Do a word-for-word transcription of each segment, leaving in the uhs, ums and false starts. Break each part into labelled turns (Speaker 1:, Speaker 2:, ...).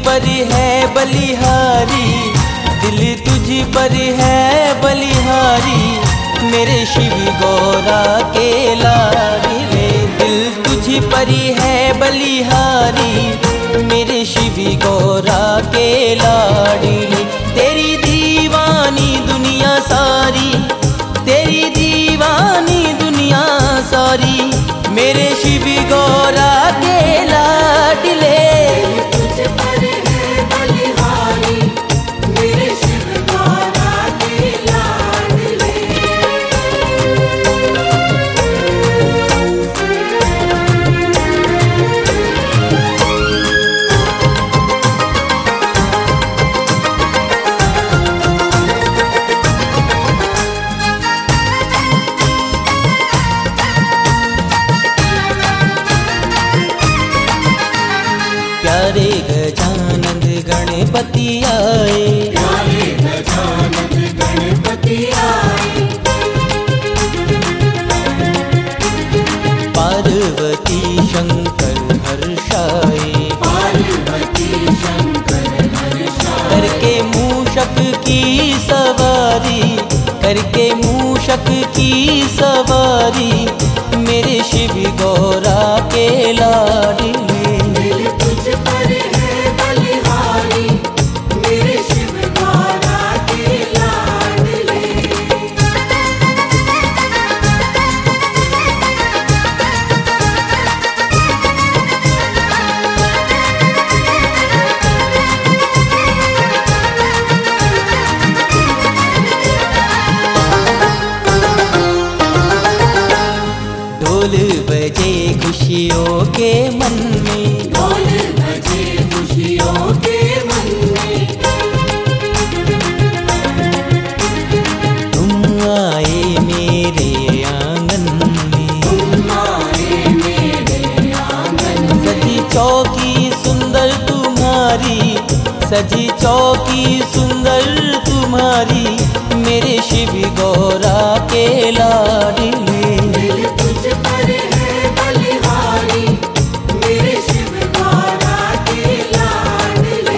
Speaker 1: पर है बलिहारी, दिल तुझ पर है बलिहारी, मेरे शिव गौरा के लाडले। दिल तुझ पर है बलिहारी, मेरे शिव गौरा के लाडले। तेरी दीवानी दुनिया सारी, तेरी दीवानी दुनिया सारी, मेरे शिव गौरा के लाडले।
Speaker 2: तुझ पर है बलिहारी, मेरे शिव गौरा के लाडले।
Speaker 1: प्यारे गजानंद गणपति आए,
Speaker 2: प्यारे गजानन गणपति आए,
Speaker 1: पार्वती शंकर हर्षाए।
Speaker 2: पार्वती शंकर हर्षाए।
Speaker 1: करके मूषक की सवारी, करके मूषक की सवारी, मेरे शिव गौरा के लाडले।
Speaker 2: दिल तुझ पर है बलिहारी, मेरे शिव गौरा के लाडले।
Speaker 1: ढोल बजे खुशियों के मन में,
Speaker 2: ढोल बजे खुशियों के मन में,
Speaker 1: तुम आए मेरे आंगन में।
Speaker 2: तुम आए मेरे आंगन में।
Speaker 1: सजी चौकी सुंदर तुम्हारी, सजी चौकी सुंदर तुम्हारी, मेरे शिव गौरा के लाडले।
Speaker 2: दिल तुझ पर है बलिहारी, मेरे शिव गौरा के लाडले।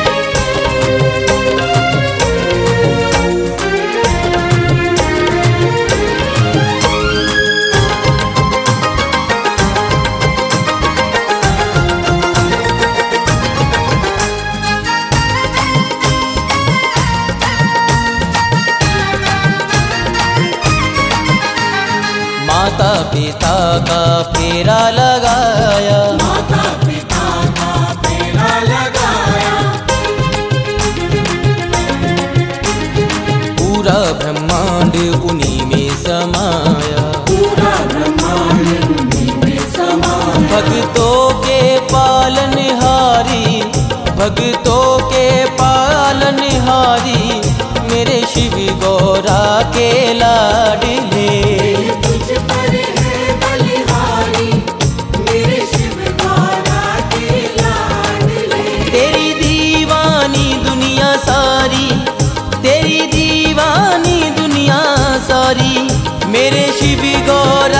Speaker 1: माता पिता का फेरा लगाया,
Speaker 2: माता पिता का फेरा लगाया,
Speaker 1: पूरा ब्रह्मांड उन्हीं में समाया।
Speaker 2: पूरा ब्रह्मांड उन्हीं में समाया।
Speaker 1: भक्तों के पालनहारी, भक्तों के पालनहारी, मेरे शिव गौरा के लाडले।
Speaker 2: तुझ पर है बलिहारी, मेरे शिव गौरा के लाडले।
Speaker 1: तेरी दीवानी दुनिया सारी, तेरी दीवानी दुनिया सारी, मेरे शिव गौरा